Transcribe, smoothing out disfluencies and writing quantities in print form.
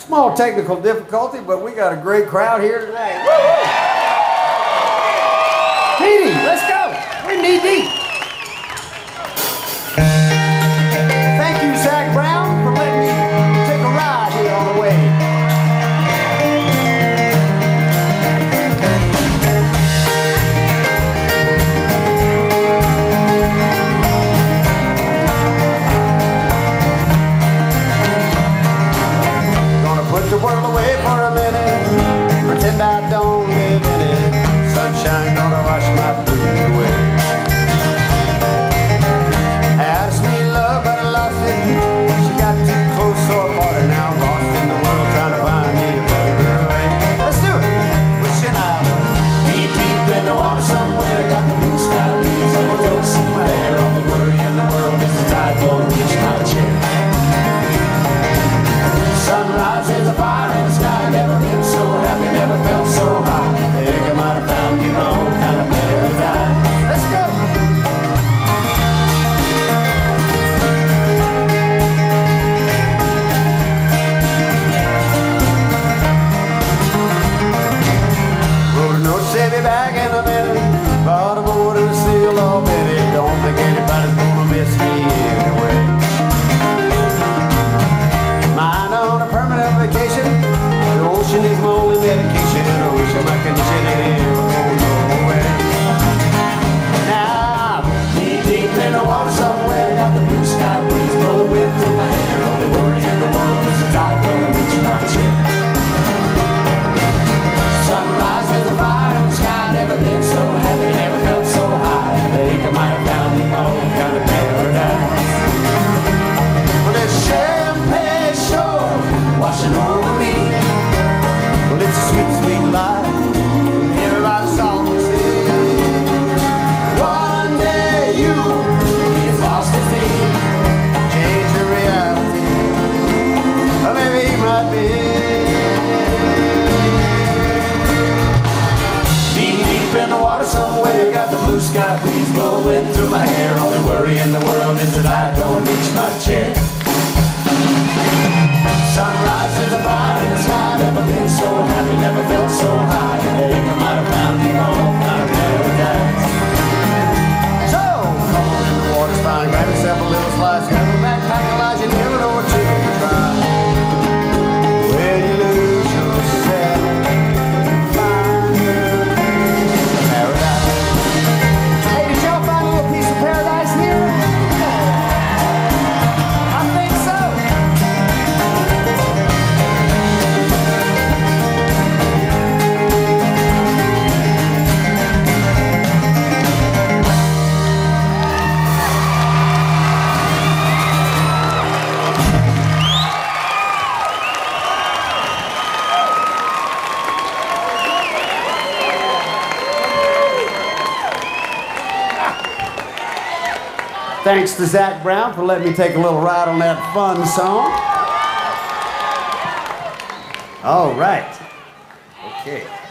Small technical difficulty, but we got a great crowd here today. Petey, let's go. We're knee deep. Thank you, Zach Brown, for letting me take a ride here on the way. Put the world away for a minute, pretend I don't live in it. Sunshine gonna wash my blues away. Had a sweet love, but I lost it. She got too close, so I fought her. Now I'm lost in the world, trying to find me a better girl. Let's do it. Wishing I was deep, deep in the water somewhere. Got the blue sky breeze on the road, see my hair on the worry in the world. It's the tide going to reach my chair. Sunrise is a fire in the sky. Never been so happy, never felt so high. I think I might have found your own kind of paradise. Let's go! Rode a note, save me back in a minute. Bought a boat and a seal already. Don't think anybody's gonna miss me anyway. Mine on a permanent vacation. The ocean is my only medication. I wish my condition ain't ever going nowhere. Now I'm knee deep in the water somewhere. Got the blue sky breeze blowing through my hair. Only worry in the world is the tide gonna reach my chair. Sunrise is a fire in the sky. Never been so happy, never felt so high. I think I might have found the own kind of paradise. Well, it's champagne shore washing over me. Well, it's a sweet, sweet life. Everybody's song to sing. One day you be as lost as me. Change your reality. Or maybe he might be. Deep, deep in the water somewhere. Got the blue sky breeze blowing through my hair. Only worry in the world is that I don't reach my chair. Sunrise is a fire in the sky. Never been so happy, never felt so high. I think I might have found the own kind of paradise. So, come on in the water's fine. Grab yourself a little slice. Grab a backpack, Elijah, and give it over to you. Try. Where you lose yourself, find paradise. Hey, did y'all find a little piece of paradise here? I think so. Thanks to Zach Brown for letting me take a little ride on that fun song. All right. Okay.